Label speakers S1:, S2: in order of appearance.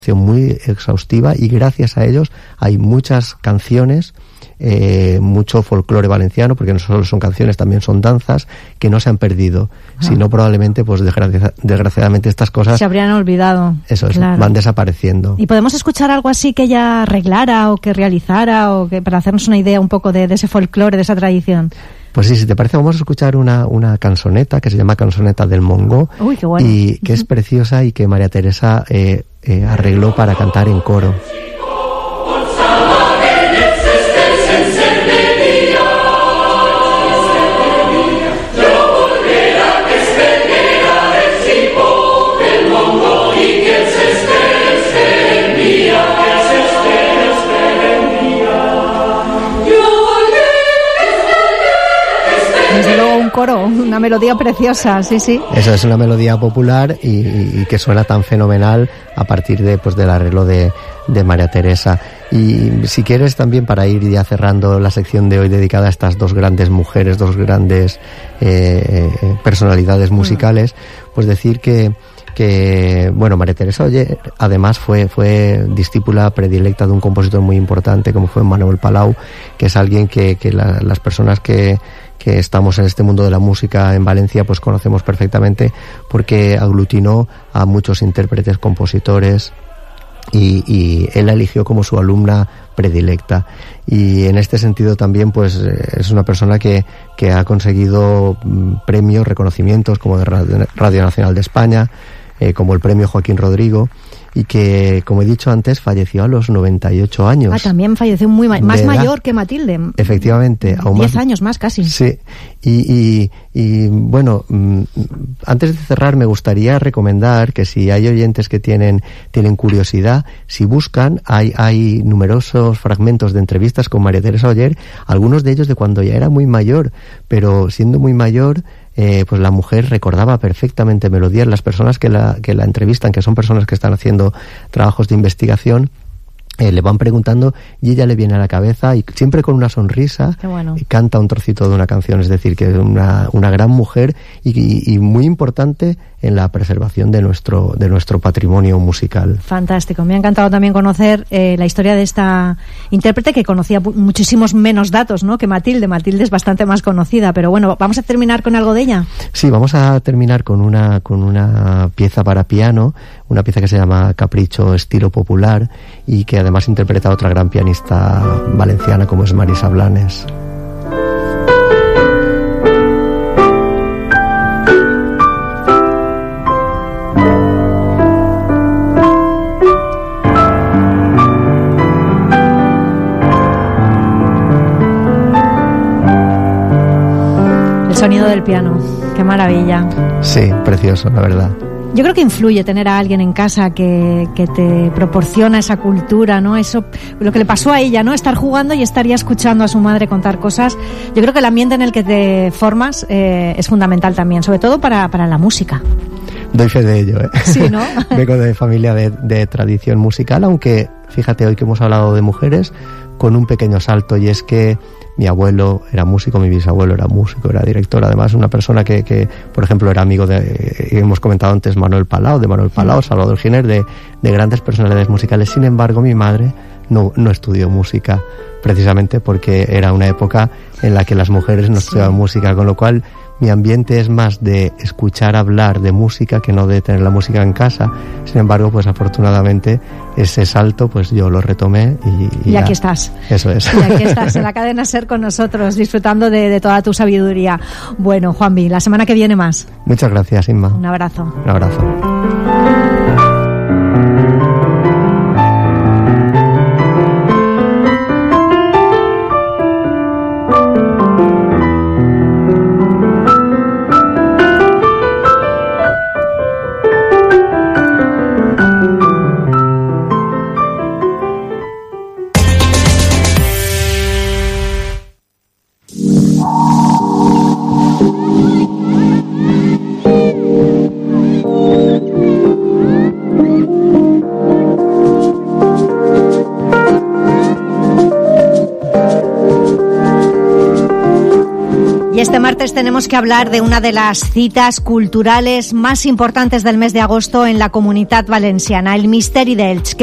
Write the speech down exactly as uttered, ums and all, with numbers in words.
S1: muy exhaustiva, y gracias a ellos hay muchas canciones, eh, mucho folclore valenciano, porque no solo son canciones, también son danzas que no se han perdido. Ah. Si no, probablemente, pues desgracia, desgraciadamente estas cosas
S2: se habrían olvidado.
S1: Eso es,
S2: claro.
S1: Van desapareciendo.
S2: ¿Y podemos escuchar algo así que ella arreglara o que realizara, o que para hacernos una idea un poco de, de ese folclore, de esa tradición?
S1: Pues sí, si te parece, vamos a escuchar una, una canzoneta que se llama Canzoneta del Mongo.
S2: Uy, qué bueno.
S1: Y que es preciosa y que María Teresa eh, eh, arregló para cantar en coro.
S2: Desde luego un coro, una melodía preciosa, sí, sí.
S1: Eso es una melodía popular y, y, y que suena tan fenomenal a partir de, pues, del arreglo de, de María Teresa. Y si quieres también, para ir ya cerrando la sección de hoy dedicada a estas dos grandes mujeres, dos grandes eh, personalidades musicales, pues decir que que, bueno, María Teresa Oller además fue, fue discípula predilecta de un compositor muy importante como fue Manuel Palau, que es alguien que, que la, las personas que, que estamos en este mundo de la música en Valencia pues conocemos perfectamente, porque aglutinó a muchos intérpretes, compositores, y, y él la eligió como su alumna predilecta. Y en este sentido también pues es una persona que, que ha conseguido premios, reconocimientos como de Radio, Radio Nacional de España, eh, como el premio Joaquín Rodrigo, y que, como he dicho antes, falleció a los noventa y ocho años.
S2: Ah, también falleció muy ma- más mayor que Matilde.
S1: Efectivamente. Aún
S2: Diez
S1: más,
S2: años más casi.
S1: Sí. Y, y, y bueno, antes de cerrar me gustaría recomendar que si hay oyentes que tienen, tienen curiosidad, si buscan, hay, hay numerosos fragmentos de entrevistas con María Teresa Oller, algunos de ellos de cuando ya era muy mayor, pero siendo muy mayor, Eh, pues la mujer recordaba perfectamente melodías. Las personas que la, que la entrevistan, que son personas que están haciendo trabajos de investigación, eh, le van preguntando y ella le viene a la cabeza, y siempre con una sonrisa.
S2: Qué bueno.
S1: Y canta un trocito de una canción. Es decir, que es una, una gran mujer y, y, y muy importante en la preservación de nuestro, de nuestro patrimonio musical.
S2: Fantástico. Me ha encantado también conocer eh, la historia de esta intérprete, que conocía muchísimos menos datos, ¿no?, que Matilde. Matilde es bastante más conocida, pero bueno, vamos a terminar con algo de ella.
S1: Sí, vamos a terminar con una, con una pieza para piano, una pieza que se llama Capricho estilo popular, y que además interpreta a otra gran pianista valenciana como es Marisa Blanes.
S2: Sonido del piano, qué maravilla.
S1: Sí, precioso, la verdad.
S2: Yo creo que influye tener a alguien en casa que, que te proporciona esa cultura, ¿no? Eso, lo que le pasó a ella, ¿no? Estar jugando y estar ya escuchando a su madre contar cosas. Yo creo que el ambiente en el que te formas eh, es fundamental también, sobre todo para, para la música.
S1: Doy fe de ello, ¿eh?
S2: Sí, ¿no?
S1: Vengo de familia de, de tradición musical, aunque fíjate, hoy que hemos hablado de mujeres, con un pequeño salto, y es que mi abuelo era músico, mi bisabuelo era músico, era director, además una persona que, que por ejemplo, era amigo de, hemos comentado antes, Manuel Palau, de Manuel Palau, Salvador Giner, de, de grandes personalidades musicales. Sin embargo, mi madre no, no estudió música, precisamente porque era una época en la que las mujeres no estudiaban sí. música, con lo cual mi ambiente es más de escuchar hablar de música que no de tener la música en casa. Sin embargo, pues afortunadamente ese salto pues yo lo retomé y,
S2: y, y
S1: ya.
S2: aquí estás.
S1: Eso es.
S2: Y aquí estás en la cadena SER con nosotros, disfrutando de, de toda tu sabiduría. Bueno, Juanvi, la semana que viene más.
S1: Muchas gracias, Inma.
S2: Un abrazo.
S1: Un abrazo.
S2: este martes tenemos que hablar de una de las citas culturales más importantes del mes de agosto en la Comunitat Valenciana, el Misteri d'Elx.